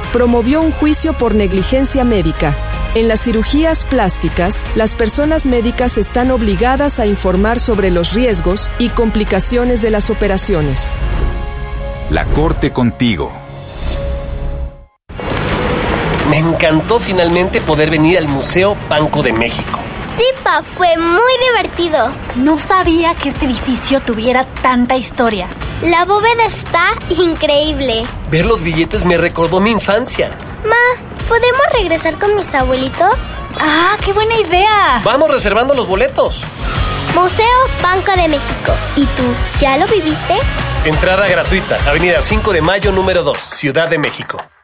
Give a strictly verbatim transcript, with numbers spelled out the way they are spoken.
promovió un juicio por negligencia médica. En las cirugías plásticas, las personas médicas están obligadas a informar sobre los riesgos y complicaciones de las operaciones. La Corte contigo. Me encantó finalmente poder venir al Museo Banco de México. Sí, pa, fue muy divertido. No sabía que este edificio tuviera tanta historia. La bóveda está increíble. Ver los billetes me recordó mi infancia. Ma, ¿podemos regresar con mis abuelitos? ¡Ah, qué buena idea! Vamos reservando los boletos. Museo Banco de México. ¿Y tú, ya lo viviste? Entrada gratuita, Avenida cinco de Mayo, número dos, Ciudad de México.